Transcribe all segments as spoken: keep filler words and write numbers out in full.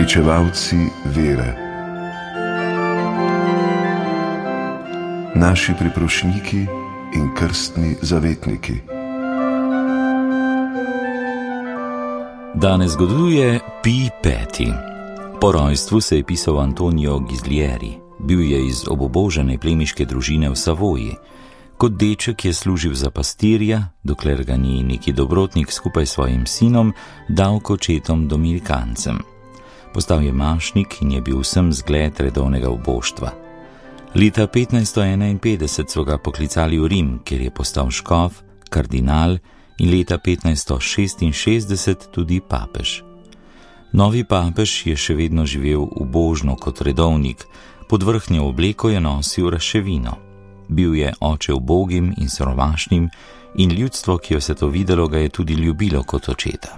Pričevalci vere. Naši priprošniki in krstni zavetniki. Danes zgoduje Pij peti. Po rojstvu se je pisal Antonio Ghislieri. Bil je iz obubožane plemiške družine v Savoji. Kot deček je služil za pastirja, dokler ga ni neki dobrotnik skupaj s svojim sinom dal kočetom dominikancem. Postal je mašnik in je bil vsem zgled redovnega uboštva. Leta petnajststo enainpetdeset so ga poklicali v Rim, kjer je postal škof, kardinal in leta petnajststo šestinšestdeset tudi papež. Novi papež je še vedno živel ubožno kot redovnik, pod vrhnjo obleko je nosil razševino. Bil je oče ubogim in siromašnim in ljudstvo, ki jo se to videlo, ga je tudi ljubilo kot očeta.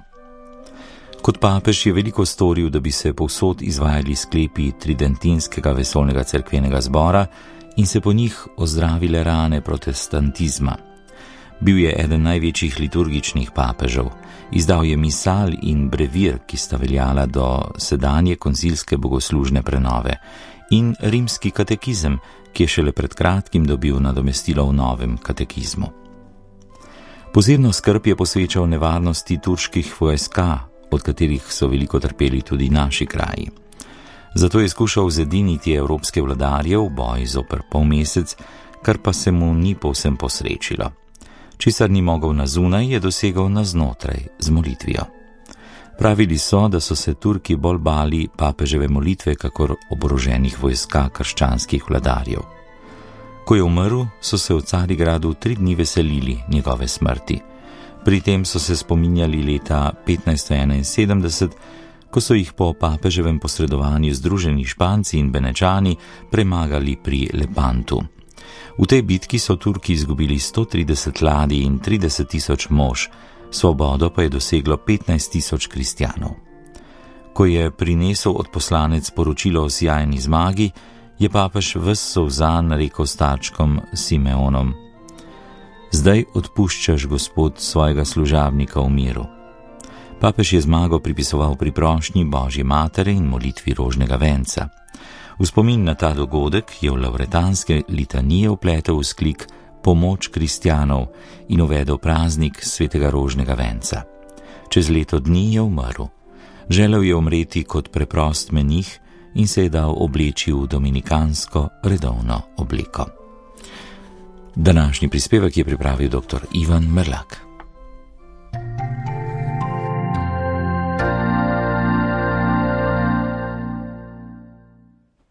Kot papež je veliko storil, da bi se povsod izvajali sklepi tridentinskega vesoljnega cerkvenega zbora in se po njih ozdravile rane protestantizma. Bil je eden največjih liturgičnih papežev. Izdal je misal in brevir, ki sta veljala do sedanje koncilske bogoslužne prenove, in rimski katekizem, ki je šele pred kratkim dobil nadomestilo v novem katekizmu. Posebno skrb je posvečal nevarnosti turških vojska, od katerih so veliko trpeli tudi naši kraji. Zato je skušal zediniti evropske vladarje v boj zoper polmesec, kar pa se mu ni povsem posrečilo. Česar ni mogel na zunaj, je dosegal na znotraj z molitvijo. Pravili so, da so se Turki bolj bali papeževe molitve, kakor oboroženih vojska krščanskih vladarjev. Ko je umrl, so se v Carigradu tri dni veselili njegove smrti. Pri tem so se spominjali leta petnajststo enainsedemdeset, ko so jih po papeževem posredovanju združeni Španci in Benečani premagali pri Lepantu. V tej bitki so Turki izgubili sto trideset ladij in trideset tisoč mož, svobodo pa je doseglo petnajst tisoč kristjanov. Ko je prinesel odposlanec poročilo o sijajni zmagi, je papež ves solzan rekel starčkom Simeonom: Zdaj odpuščaš, Gospod, svojega služabnika v miru. Papež je zmago pripisoval pri prošnji Božje matere in molitvi rožnega venca. V spomin na ta dogodek je v lavretanske litanije vpletel vzklik Pomoč kristjanov in uvedel praznik svetega rožnega venca. Čez leto dni je umrl. Želel je umreti kot preprost menih in se je dal obleči v dominikansko redovno obleko. Današnji prispevek je pripravil doktor Ivan Merlak.